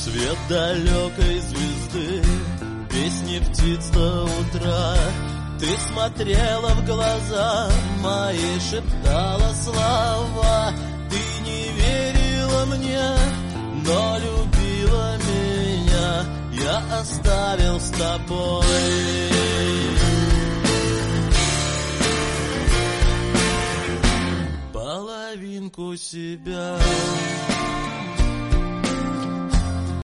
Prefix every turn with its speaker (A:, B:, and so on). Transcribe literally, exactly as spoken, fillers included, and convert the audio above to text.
A: Свет далекой звезды, песни птиц до утра. Ты смотрела в глаза мои, шептала слова. Ты не верила мне, но любила меня. Я оставил с тобой половинку себя.